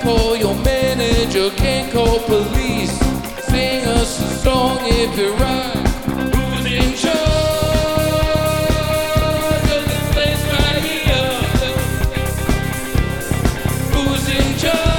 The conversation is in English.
call your manager, can't call police. Sing us a song if you're right. Who's in charge of this place right here? Who's in charge?